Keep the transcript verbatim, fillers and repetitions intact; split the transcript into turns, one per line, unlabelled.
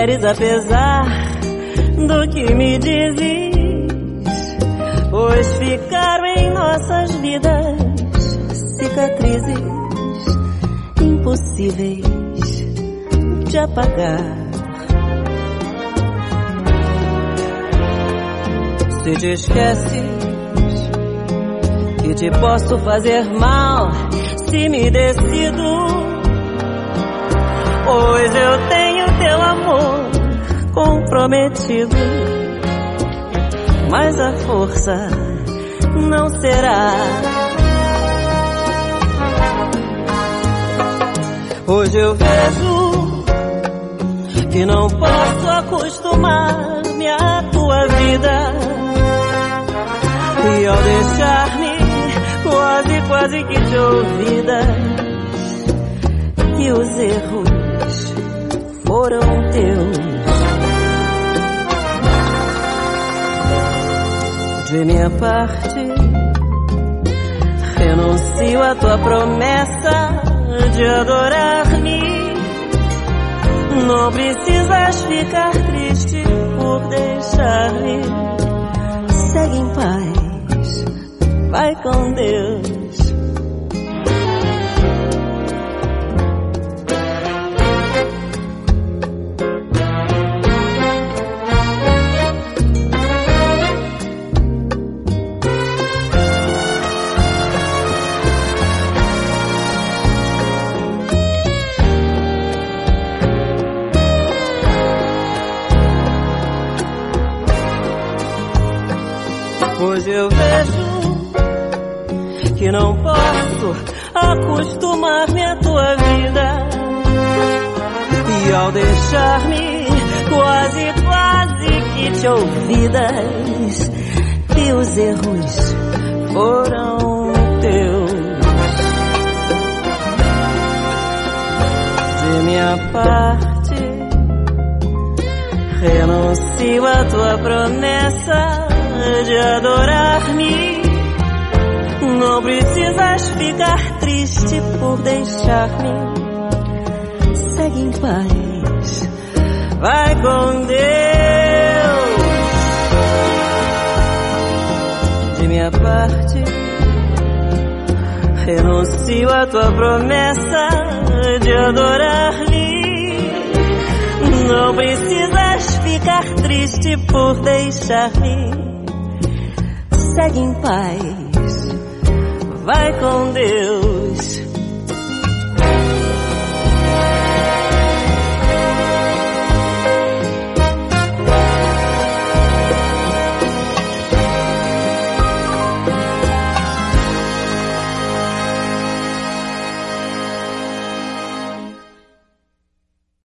queres apesar do que me dizes, pois ficaram em nossas vidas cicatrizes impossíveis de apagar. Se te esqueces que te posso fazer mal se me decido, pois eu tenho teu amor comprometido, mas a força não será. Hoje eu vejo que não posso acostumar-me à tua vida, e ao deixar-me quase, quase que de ouvidas, que os erros foram teus. De minha parte, renuncio à tua promessa de adorar-me. Não precisas ficar triste por deixar-me. Segue em paz, vai com Deus. Hoje eu vejo que não posso acostumar-me à tua vida, e ao deixar-me quase, quase que te ouvidas, e os erros foram teus. De minha parte, renuncio à tua promessa de adorar-me. Não precisas ficar triste por deixar-me. Segue em paz, vai com Deus. De minha parte, renuncio à tua promessa de adorar-me. Não precisas ficar triste por deixar-me. Segue em paz, vai com Deus.